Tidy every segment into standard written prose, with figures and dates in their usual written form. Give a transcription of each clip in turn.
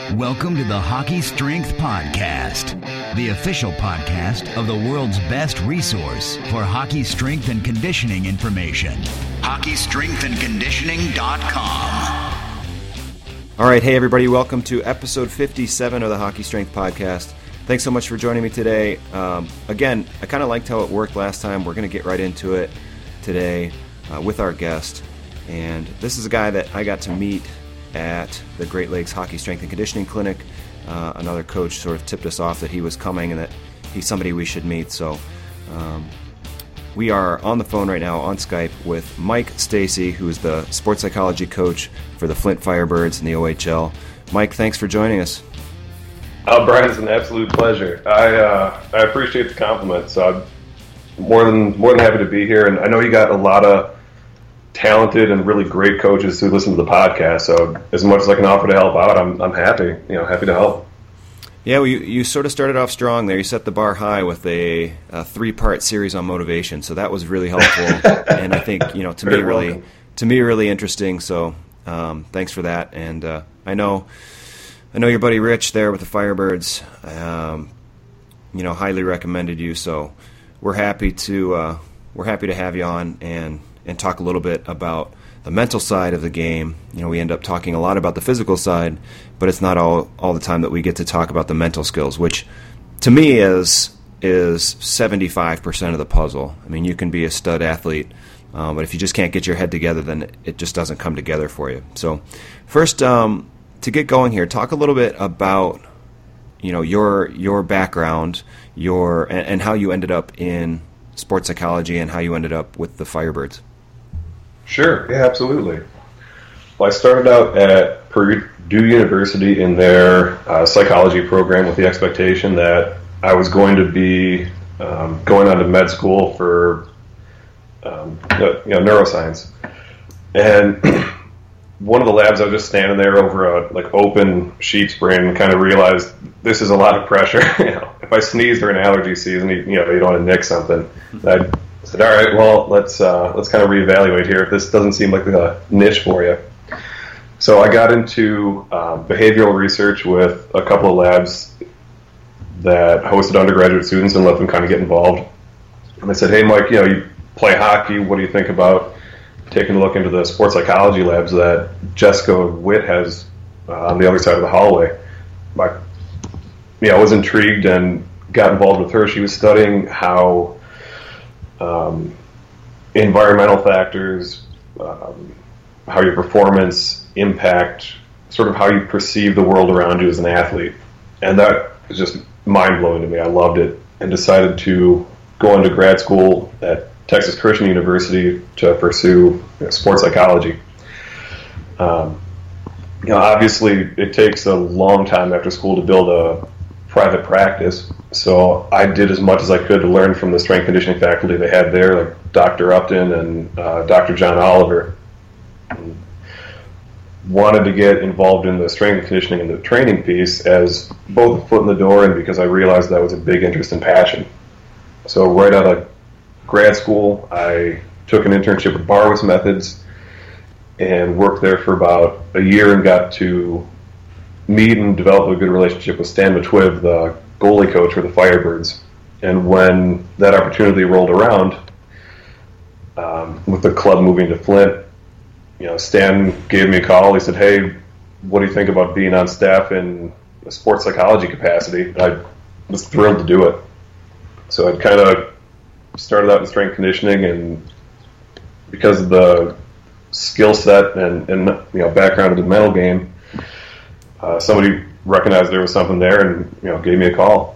Welcome to the Hockey Strength Podcast, the official podcast of the world's best resource for hockey strength and conditioning information. HockeyStrengthAndConditioning.com. All right, hey everybody, welcome to episode 57 of the Hockey Strength Podcast. Thanks so much for joining me today. Again, I kind of liked how it worked last time. We're going to get right into it today with our guest. And this is a guy that I got to meet at the Great Lakes Hockey Strength and Conditioning Clinic. Another coach sort of tipped us off that he was coming and that he's somebody we should meet. So we are on the phone right now on Skype with Mike Stacy, who is the sports psychology coach for the Flint Firebirds in the OHL. Mike, thanks for joining us. Brian, it's an absolute pleasure. I appreciate the compliment. So I'm more than happy to be here. And I know you got a lot of talented and really great coaches who listen to the podcast. So as much as I can offer to help out, I'm happy. Happy to help. Yeah, well, you sort of started off strong there. You set the bar high with a 3-part series on motivation, so that was really helpful, and I think to me really interesting. So thanks for that. And I know your buddy Rich there with the Firebirds, highly recommended you. So we're happy to have you on and talk a little bit about the mental side of the game. We end up talking a lot about the physical side, but it's not all the time that we get to talk about the mental skills, which to me is 75% of the puzzle. I mean, you can be a stud athlete, but if you just can't get your head together, then it just doesn't come together for you. So first, to get going here, talk a little bit about your background, and how you ended up in sports psychology and how you ended up with the Firebirds. Sure, yeah, absolutely. Well, I started out at Purdue University in their psychology program with the expectation that I was going to be going on to med school for neuroscience. And one of the labs, I was just standing there over a open sheet spray and kind of realized this is a lot of pressure. If I sneeze during allergy season, you don't want to nick something. I said, all right, well, let's kind of reevaluate here if this doesn't seem like a niche for you. So I got into behavioral research with a couple of labs that hosted undergraduate students and let them kind of get involved. And I said, hey, Mike, you play hockey. What do you think about taking a look into the sports psychology labs that Jessica Witt has on the other side of the hallway? I was intrigued and got involved with her. She was studying how environmental factors, how your performance impact sort of how you perceive the world around you as an athlete. And that was just mind-blowing to me. I loved it and decided to go into grad school at Texas Christian University to pursue sports psychology. Obviously it takes a long time after school to build a private practice, so I did as much as I could to learn from the strength conditioning faculty they had there, like Dr. Upton and Dr. John Oliver. Wanted to get involved in the strength conditioning and the training piece as both a foot in the door and because I realized that was a big interest and passion. So right out of grad school, I took an internship with Barwitz Methods and worked there for about a year and got to meet and develop a good relationship with Stan Matwiv, the goalie coach for the Firebirds. And when that opportunity rolled around, with the club moving to Flint, Stan gave me a call. He said, hey, what do you think about being on staff in a sports psychology capacity? And I was thrilled to do it. So I'd kind of started out in strength conditioning, and because of the skill set and background of the mental game, somebody recognized there was something there and gave me a call.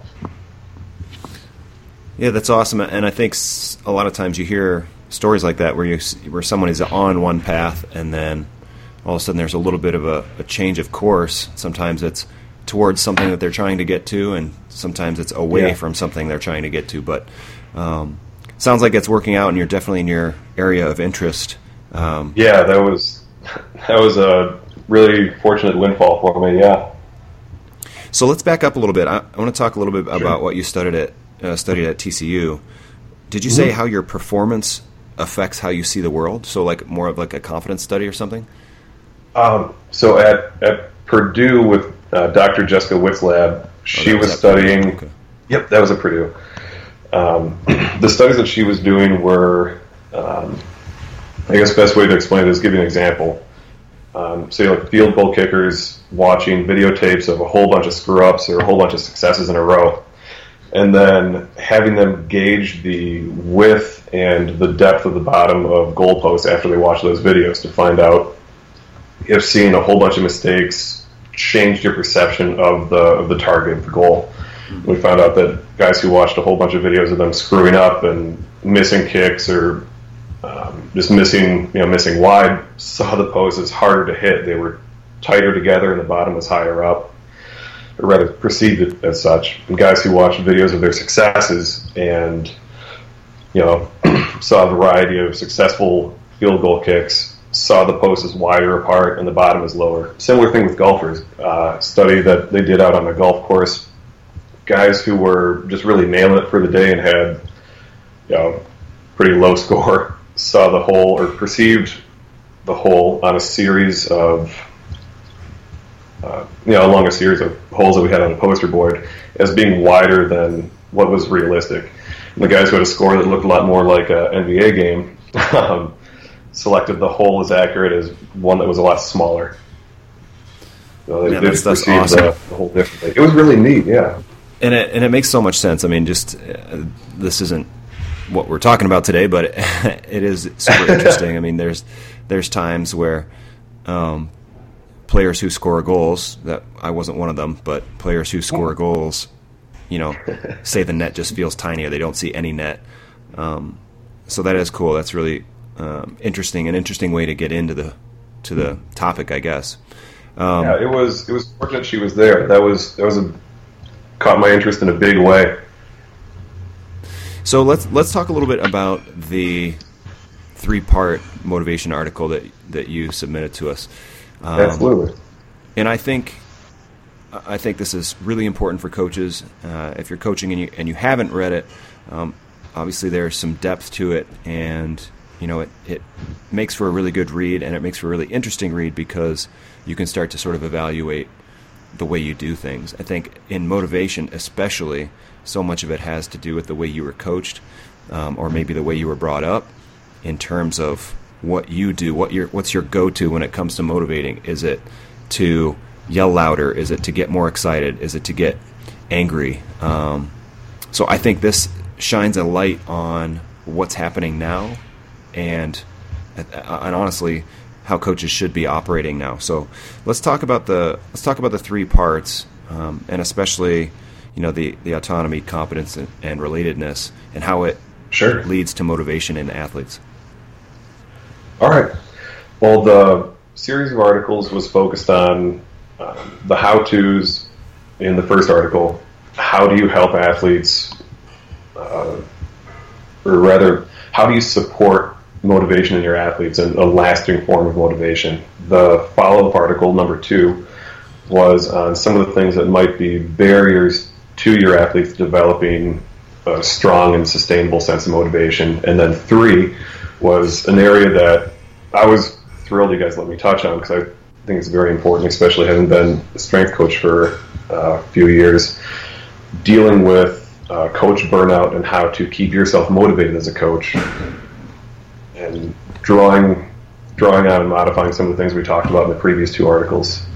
Yeah, that's awesome. And I think a lot of times you hear stories like that where someone is on one path and then all of a sudden there's a little bit of a change of course. Sometimes it's towards something that they're trying to get to, and sometimes it's away from something they're trying to get to. But sounds like it's working out, and you're definitely in your area of interest. That was a really fortunate windfall for me. Yeah. So let's back up a little bit. I want to talk a little bit about what you studied at TCU. Did you say how your performance affects how you see the world? So more of a confidence study or something? So at Purdue with Dr. Jessica Witt's lab. She was studying. Okay. Yep, that was at Purdue. The studies that she was doing were, I guess, best way to explain it is give you an example. Say, like field goal kickers watching videotapes of a whole bunch of screw ups or a whole bunch of successes in a row, and then having them gauge the width and the depth of the bottom of goalposts after they watch those videos to find out if seeing a whole bunch of mistakes changed your perception of the target, of the goal. We found out that guys who watched a whole bunch of videos of them screwing up and missing kicks or just missing wide saw the post as harder to hit. They were tighter together and the bottom was higher up, or rather perceived it as such. And guys who watched videos of their successes and saw a variety of successful field goal kicks saw the post as wider apart and the bottom is lower. Similar thing with golfers. Study that they did out on a golf course. Guys who were just really nailing it for the day and had pretty low score saw the hole or perceived the hole on a series of along a series of holes that we had on a poster board as being wider than what was realistic. And the guys who had a score that looked a lot more like an NBA game selected the hole as accurate as one that was a lot smaller. So they did perceive awesome. the hole differently. It was really neat, yeah. And it makes so much sense. I mean, just this isn't what we're talking about today, but it is super interesting. I mean, there's times where players who score goals, that I wasn't one of them, but players who score goals, say the net just feels tiny or they don't see any net. So that is cool. That's really interesting. An interesting way to get into the topic, I guess. Yeah, it was fortunate she was there. That was caught my interest in a big way. So let's talk a little bit about the 3-part motivation article that you submitted to us. Absolutely. And I think this is really important for coaches. If you're coaching and you haven't read it, obviously there's some depth to it, and it makes for a really good read, and it makes for a really interesting read because you can start to sort of evaluate the way you do things. I think in motivation especially, so much of it has to do with the way you were coached, or maybe the way you were brought up in terms of what you do, what's your go-to when it comes to motivating. Is it to yell louder? Is it to get more excited? Is it to get angry? So I think this shines a light on what's happening now, and honestly, how coaches should be operating now. So let's talk about the 3 parts, and especially the autonomy, competence, and relatedness, and how it leads to motivation in athletes. All right. Well, the series of articles was focused on the how-tos in the first article. How do you help athletes, or rather, how do you support motivation in your athletes and a lasting form of motivation? The follow-up article, number 2, was on some of the things that might be barriers to your athletes developing a strong and sustainable sense of motivation. And then 3 was an area that I was thrilled you guys let me touch on, because I think it's very important, especially having been a strength coach for a few years, dealing with coach burnout and how to keep yourself motivated as a coach, and drawing on and modifying some of the things we talked about in the previous 2 articles.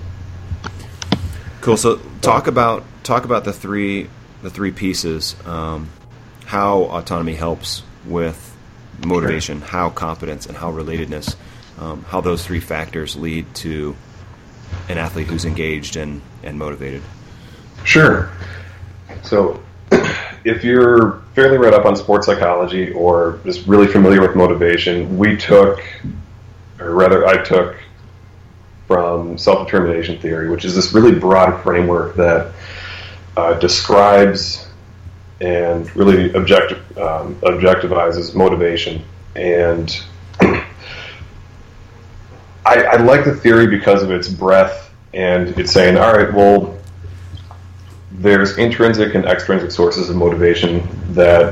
Cool. So talk about the three pieces. How autonomy helps with motivation, how competence, and how relatedness. How those 3 factors lead to an athlete who's engaged and motivated. Sure. So if you're fairly read up on sports psychology or just really familiar with motivation, I took from self-determination theory, which is this really broad framework that describes and really objectivizes motivation. And I like the theory because of its breadth, and it's saying, all right, well, there's intrinsic and extrinsic sources of motivation that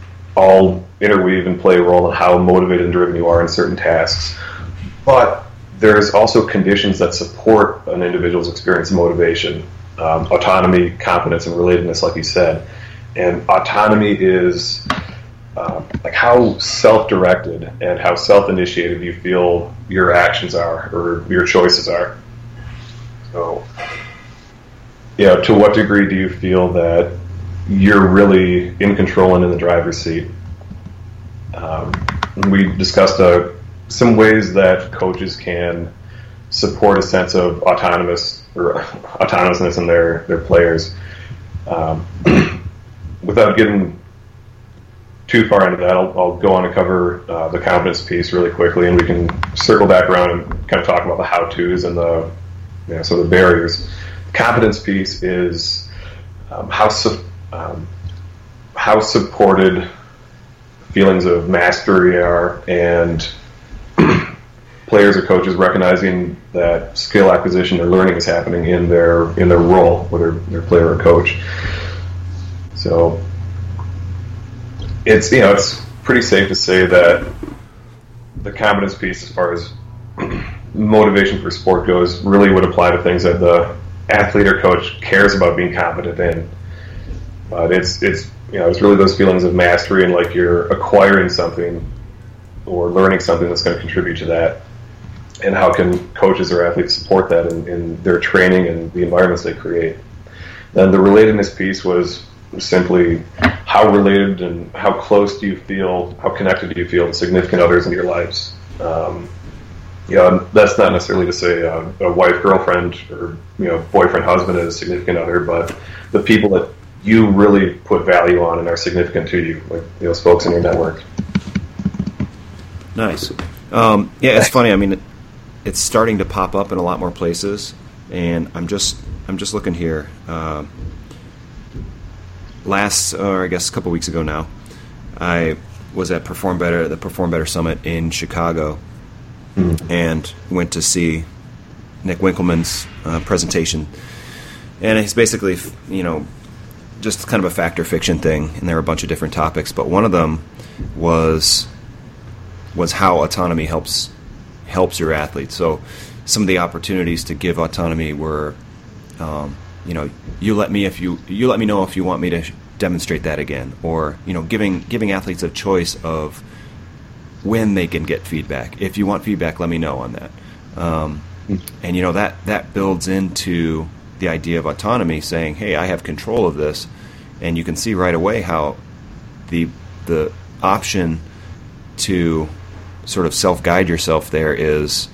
all interweave and play a role in how motivated and driven you are in certain tasks. But there's also conditions that support an individual's experience of motivation, autonomy, competence, and relatedness, like you said. And autonomy is like how self-directed and how self-initiated you feel your actions are or your choices are. So, yeah, to what degree do you feel that you're really in control and in the driver's seat? We discussed some ways that coaches can support a sense of autonomousness in their players. Without getting too far into that, I'll go on to cover the competence piece really quickly, and we can circle back around and kind of talk about the how-tos and the sort of barriers. The competence piece is how supported feelings of mastery are, and players or coaches recognizing that skill acquisition or learning is happening in their role, whether they're player or coach. So it's pretty safe to say that the competence piece, as far as motivation for sport goes, really would apply to things that the athlete or coach cares about being competent in. But it's really those feelings of mastery and like you're acquiring something or learning something that's going to contribute to that. And how can coaches or athletes support that in their training and the environments they create? Then the relatedness piece was simply how related and how close do you feel, how connected do you feel to significant others in your lives? That's not necessarily to say a wife, girlfriend, or boyfriend, husband is a significant other, but the people that you really put value on and are significant to you, like those folks in your network. Nice. It's funny. I mean, it's starting to pop up in a lot more places, and I'm just looking here. I guess a couple weeks ago now, I was at the Perform Better Summit in Chicago, and went to see Nick Winkelman's presentation, and it's basically just kind of a fact or fiction thing, and there were a bunch of different topics, but one of them was how autonomy helps your athletes. So some of the opportunities to give autonomy were, you let me know if you want me to demonstrate that again, or giving athletes a choice of when they can get feedback. If you want feedback, let me know on that. And that builds into the idea of autonomy, saying, hey, I have control of this, and you can see right away how the option to sort of self-guide yourself there is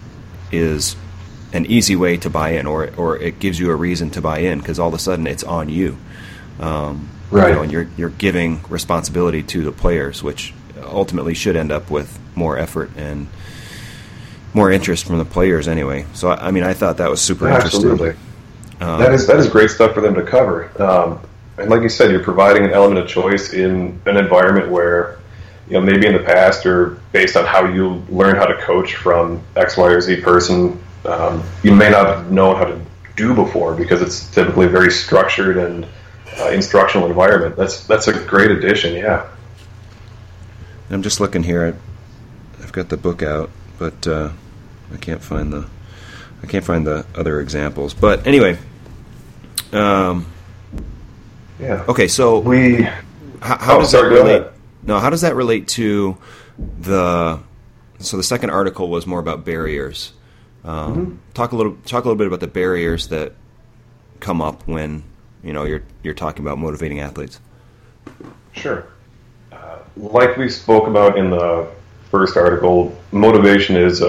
an easy way to buy in, or it gives you a reason to buy in, because all of a sudden it's on you. Right. And you're giving responsibility to the players, which ultimately should end up with more effort and more interest from the players anyway. So, I mean, I thought that was super interesting. Absolutely. That is great stuff for them to cover. And like you said, you're providing an element of choice in an environment where, maybe in the past, or based on how you learn how to coach from X, Y, or Z person, you may not have known how to do before, because it's typically a very structured and instructional environment. That's a great addition, yeah. I'm just looking here. I've got the book out, but I can't find the other examples. But anyway, yeah. Okay, so how does that relate? No, how does that relate to the? So the second article was more about barriers. Talk a little bit about the barriers that come up when you're talking about motivating athletes. Sure. Like we spoke about in the first article, motivation is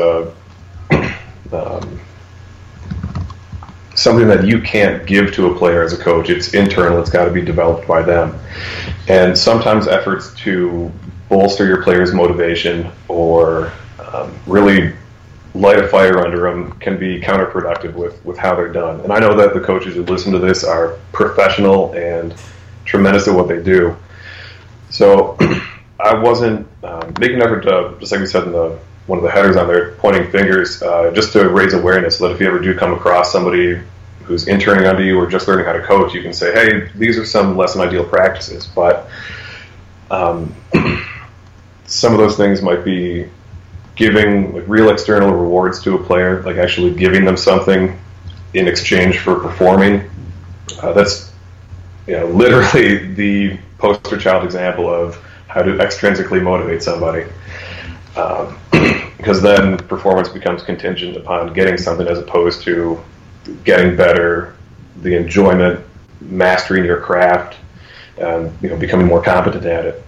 something that you can't give to a player as a coach. It's internal. It's got to be developed by them. And sometimes efforts to bolster your players' motivation or really light a fire under them can be counterproductive with how they're done. And I know that the coaches who listen to this are professional and tremendous at what they do. So I wasn't making an effort to, just like we said in one of the headers on there, pointing fingers, just to raise awareness so that if you ever do come across somebody who's interning under you or just learning how to coach, you can say, hey, these are some less than ideal practices. But some of those things might be giving like real external rewards to a player, like actually giving them something in exchange for performing. That's literally the poster child example of how to extrinsically motivate somebody. Because then performance becomes contingent upon getting something as opposed to getting better, the enjoyment, mastering your craft, becoming more competent at it.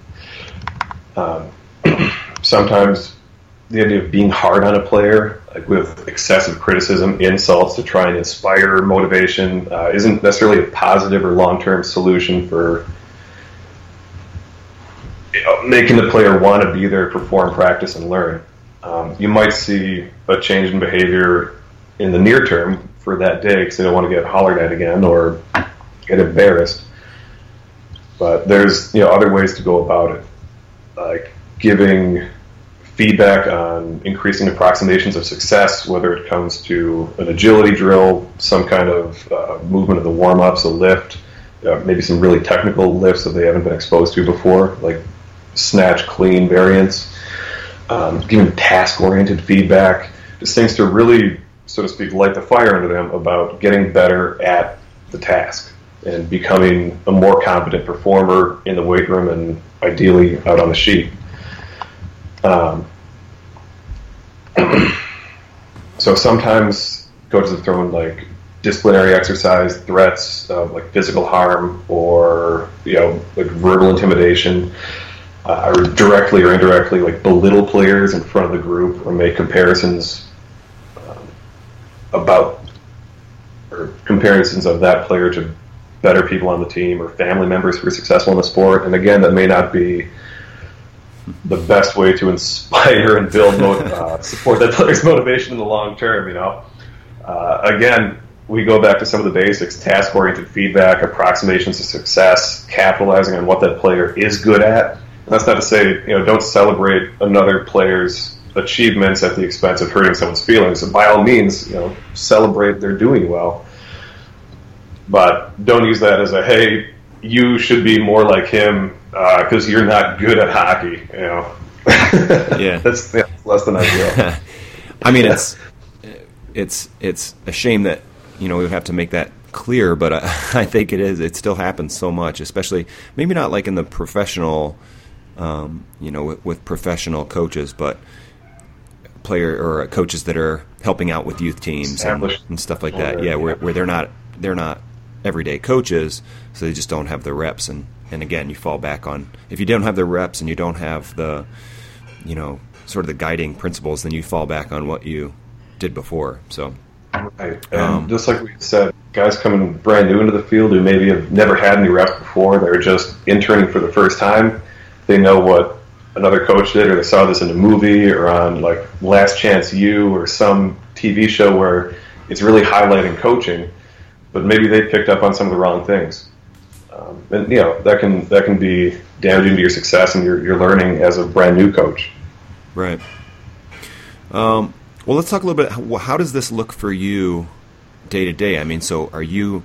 Sometimes the idea of being hard on a player, like with excessive criticism, insults to try and inspire motivation, isn't necessarily a positive or long-term solution for making the player want to be there, perform, practice, and learn. You might see a change in behavior in the near term for that day because they don't want to get hollered at again or get embarrassed. But there's other ways to go about it, like giving feedback on increasing approximations of success, whether it comes to an agility drill, some kind of movement of the warm-ups, a lift, maybe some really technical lifts that they haven't been exposed to before, like snatch, clean variants, giving task-oriented feedback, just things to really, so to speak, light the fire under them about getting better at the task and becoming a more competent performer in the weight room and ideally out on the sheet. So sometimes coaches have thrown like disciplinary exercise, threats of like physical harm or like verbal intimidation, or directly or indirectly like belittle players in front of the group or make comparisons comparisons of that player to better people on the team or family members who are successful in the sport. And again, that may not be the best way to inspire and build support that player's motivation in the long term. Again, we go back to some of the basics: task-oriented feedback, approximations to success, capitalizing on what that player is good at. And that's not to say don't celebrate another player's achievements at the expense of hurting someone's feelings. And by all means, celebrate they're doing well, but don't use that as a hey, you should be more like him because you're not good at hockey. Yeah, that's less than ideal. I mean, it's a shame that we would have to make that clear, but I think it still happens so much, especially maybe not like in the professional, with professional coaches, but player or coaches that are helping out with youth teams and stuff like that. Yeah, where they're not everyday coaches, so they just don't have the reps. And again, you fall back on, if you don't have the reps and you don't have the, sort of the guiding principles, then you fall back on what you did before. So, right. And just like we said, guys coming brand new into the field who maybe have never had any reps before, they're just interning for the first time. They know what another coach did, or they saw this in a movie or on like Last Chance U or some TV show where it's really highlighting coaching, but maybe they picked up on some of the wrong things. And that can be damaging to your success and your learning as a brand new coach. Right. Well, let's talk a little bit. How does this look for you day to day? I mean, so are you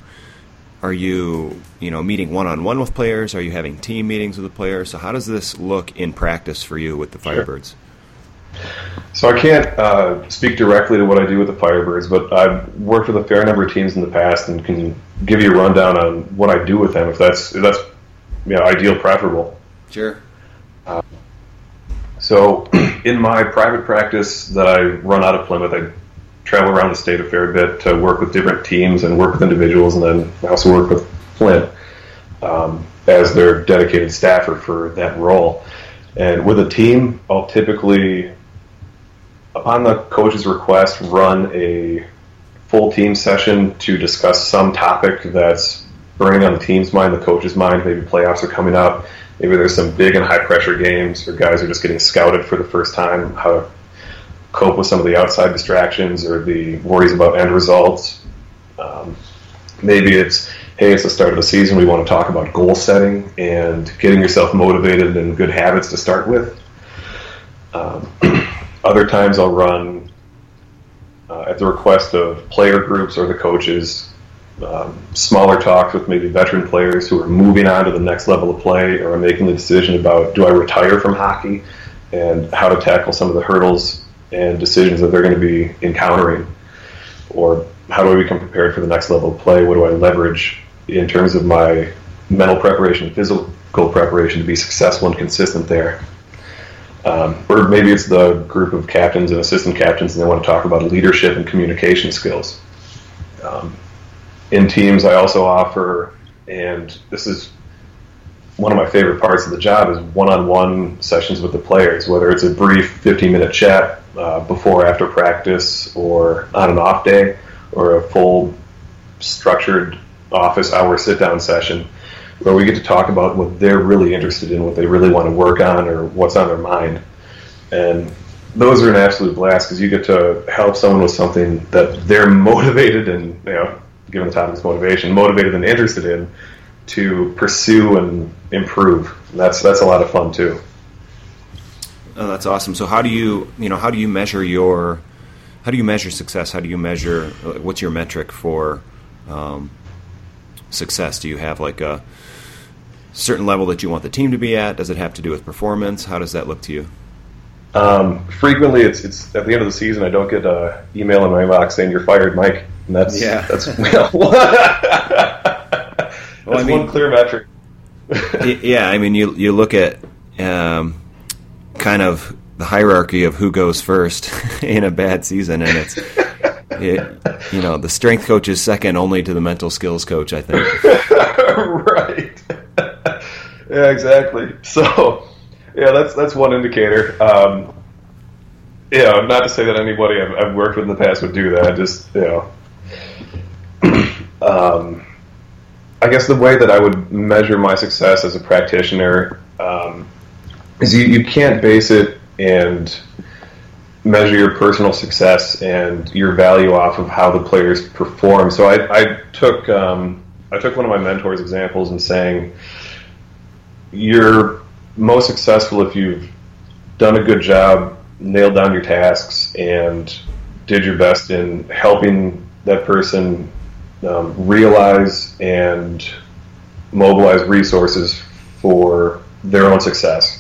meeting one-on-one with players? Are you having team meetings with the players? So how does this look in practice for you with the Firebirds? Sure. So I can't speak directly to what I do with the Firebirds, but I've worked with a fair number of teams in the past and can give you a rundown on what I do with them if that's ideal, preferable. Sure. So in my private practice that I run out of Plymouth, I travel around the state a fair bit to work with different teams and work with individuals, and then I also work with Flint as their dedicated staffer for that role. And with a team, I'll typically, upon the coach's request, run a full team session to discuss some topic that's burning on the team's mind, the coach's mind. Maybe playoffs are coming up. Maybe there's some big and high-pressure games, or guys are just getting scouted for the first time, how to cope with some of the outside distractions or the worries about end results. Maybe it's, hey, it's the start of the season, we want to talk about goal setting and getting yourself motivated and good habits to start with. Other times I'll run, at the request of player groups or the coaches, smaller talks with maybe veteran players who are moving on to the next level of play or are making the decision about, do I retire from hockey, and how to tackle some of the hurdles and decisions that they're going to be encountering, or how do I become prepared for the next level of play? What do I leverage in terms of my mental preparation, physical preparation to be successful and consistent there? Or maybe it's the group of captains and assistant captains, and they want to talk about leadership and communication skills. In teams, I also offer, and this is one of my favorite parts of the job, is one-on-one sessions with the players, whether it's a brief 15-minute chat before or after practice, or on an off day, or a full structured office hour sit-down session where we get to talk about what they're really interested in, what they really want to work on, or what's on their mind. And those are an absolute blast because you get to help someone with something that they're motivated and, given the topic's motivation, motivated and interested in to pursue and improve. And that's a lot of fun too. Oh, that's awesome. So how do you measure success? How do you measure, what's your metric for success? Do you have like a certain level that you want the team to be at? Does it have to do with performance? How does that look to you? Frequently, it's at the end of the season, I don't get an email in my inbox saying you're fired, Mike. And that's one clear metric. Yeah, I mean, you look at kind of the hierarchy of who goes first in a bad season, and the strength coach is second only to the mental skills coach, I think. Right. Yeah, exactly. So, that's one indicator. Not to say that anybody I've worked with in the past would do that. Just, I guess the way that I would measure my success as a practitioner is you can't base it and measure your personal success and your value off of how the players perform. So I took one of my mentors' examples in saying you're most successful if you've done a good job, nailed down your tasks, and did your best in helping that person realize and mobilize resources for their own success.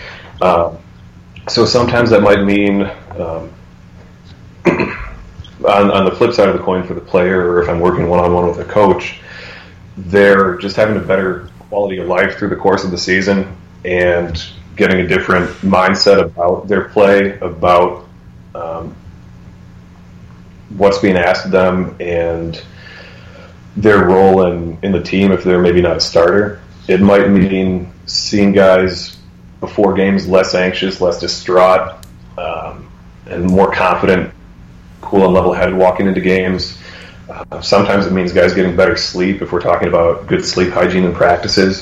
So sometimes that might mean, on the flip side of the coin for the player, or if I'm working one-on-one with a coach, they're just having a better quality of life through the course of the season and getting a different mindset about their play, about what's being asked of them, and their role in the team if they're maybe not a starter. It might mean seeing guys before games less anxious, less distraught, and more confident, cool and level-headed walking into games. Sometimes it means guys getting better sleep if we're talking about good sleep hygiene and practices.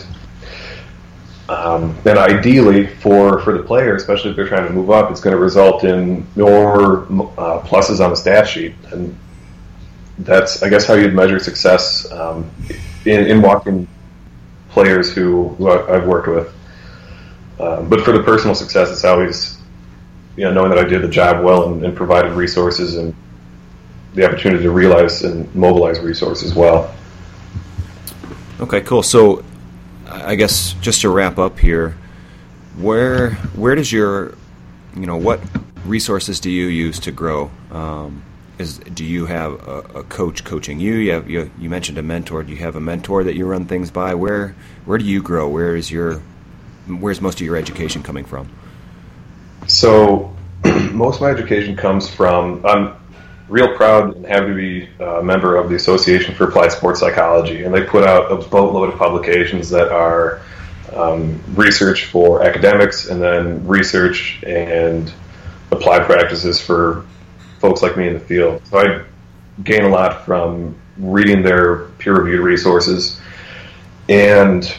Then ideally for the player, especially if they're trying to move up, it's going to result in more pluses on the stat sheet. And that's, I guess, how you'd measure success in walking players who I've worked with. But for the personal success, it's always knowing that I did the job well and provided resources and the opportunity to realize and mobilize resources well. Okay, cool. So I guess just to wrap up here, where does your, what resources do you use to grow? Do you have a coach coaching you? You mentioned a mentor. Do you have a mentor that you run things by? Where do you grow? Where's most of your education coming from? So most of my education comes from, I'm real proud and happy to be a member of the Association for Applied Sports Psychology, and they put out a boatload of publications that are research for academics and then research and applied practices for folks like me in the field. So I gain a lot from reading their peer-reviewed resources, and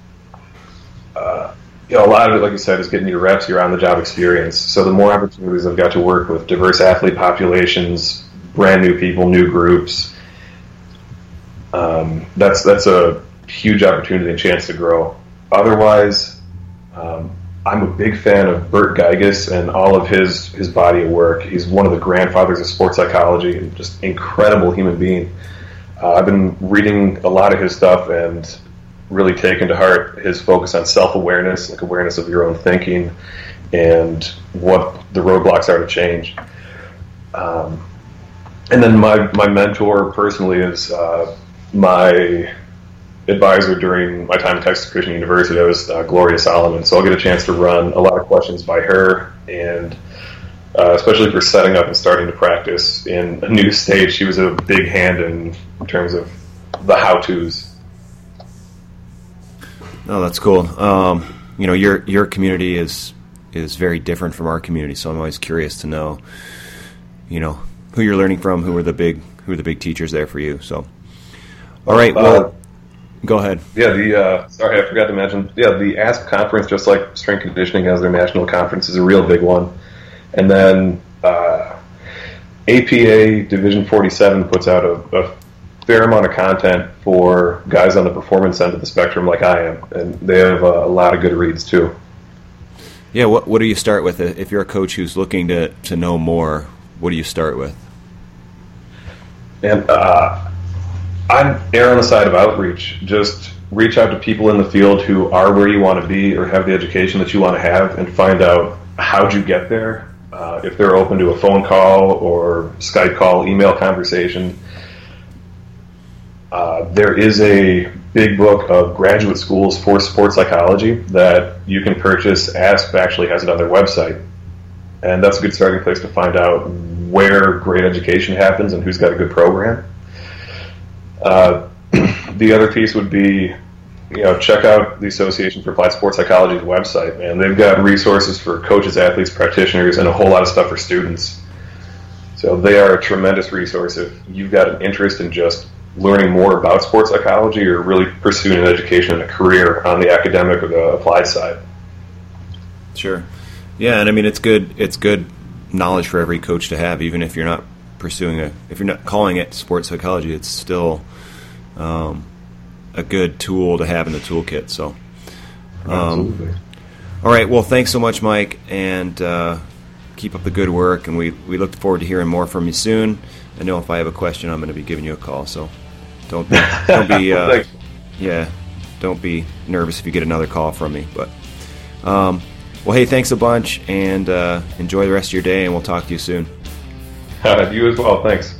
a lot of it, like you said, is getting your reps, your on-the-job experience. So the more opportunities I've got to work with diverse athlete populations, brand new people, new groups, that's a huge opportunity and chance to grow. Otherwise, I'm a big fan of Bert Geiges and all of his body of work. He's one of the grandfathers of sports psychology and just incredible human being. I've been reading a lot of his stuff and really taken to heart his focus on self-awareness, like awareness of your own thinking, and what the roadblocks are to change. And then my mentor personally is my advisor during my time at Texas Christian University. That was Gloria Solomon. So I'll get a chance to run a lot of questions by her, and especially for setting up and starting to practice in a new state. She was a big hand in terms of the how-tos. Oh, that's cool. Your community is very different from our community, so I'm always curious to know, who you're learning from, who are the big teachers there for you. So, all right, well, go ahead. Yeah, sorry, I forgot to mention. Yeah, the ASP conference, just like strength conditioning has their national conference, is a real big one. And then APA Division 47 puts out a fair amount of content for guys on the performance end of the spectrum like I am, and they have a lot of good reads too. Yeah, what do you start with? If you're a coach who's looking to know more, what do you start with? And I'm err on the side of outreach. Just reach out to people in the field who are where you want to be or have the education that you want to have, and find out how'd you get there. If they're open to a phone call or Skype call, email conversation. There is a big book of graduate schools for sports psychology that you can purchase. ASP actually has it on their website. And that's a good starting place to find out where great education happens and who's got a good program. The other piece would be, check out the Association for Applied Sports Psychology's website, and they've got resources for coaches, athletes, practitioners, and a whole lot of stuff for students. So they are a tremendous resource if you've got an interest in just learning more about sports psychology or really pursuing an education and a career on the academic or the applied side. Sure. Yeah, and I mean, it's good knowledge for every coach to have, even if you're not if you're not calling it sports psychology, it's still a good tool to have in the toolkit. So, Absolutely. All right. Well, thanks so much, Mike, and keep up the good work. And we look forward to hearing more from you soon. I know if I have a question, I'm going to be giving you a call. So, don't be don't be nervous if you get another call from me. But, well, hey, thanks a bunch, and enjoy the rest of your day, and we'll talk to you soon. You as well. Thanks.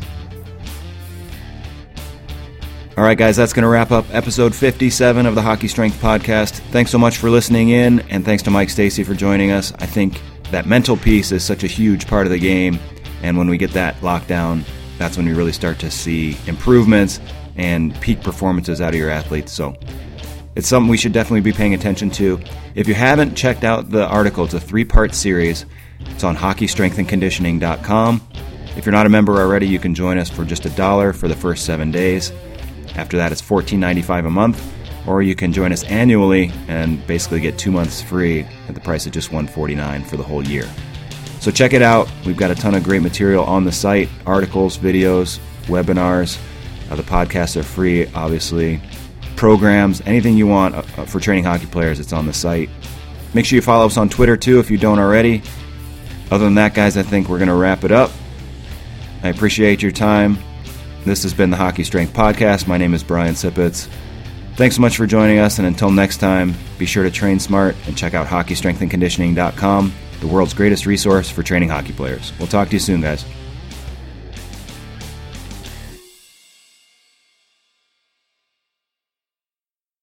All right, guys, that's going to wrap up episode 57 of the Hockey Strength Podcast. Thanks so much for listening in, and thanks to Mike Stacey for joining us. I think that mental piece is such a huge part of the game, and when we get that locked down, that's when you really start to see improvements and peak performances out of your athletes. So it's something we should definitely be paying attention to. If you haven't checked out the article, it's a 3-part series. It's on hockeystrengthandconditioning.com. If you're not a member already, you can join us for just $1 for the first 7 days. After that, it's $14.95 a month, or you can join us annually and basically get 2 months free at the price of just $149 for the whole year. So check it out. We've got a ton of great material on the site, articles, videos, webinars. The podcasts are free, obviously. Programs, anything you want for training hockey players, it's on the site. Make sure you follow us on Twitter, too, if you don't already. Other than that, guys, I think we're going to wrap it up. I appreciate your time. This has been the Hockey Strength Podcast. My name is Brian Sipitz. Thanks so much for joining us, and until next time, be sure to train smart and check out hockeystrengthandconditioning.com, the world's greatest resource for training hockey players. We'll talk to you soon, guys.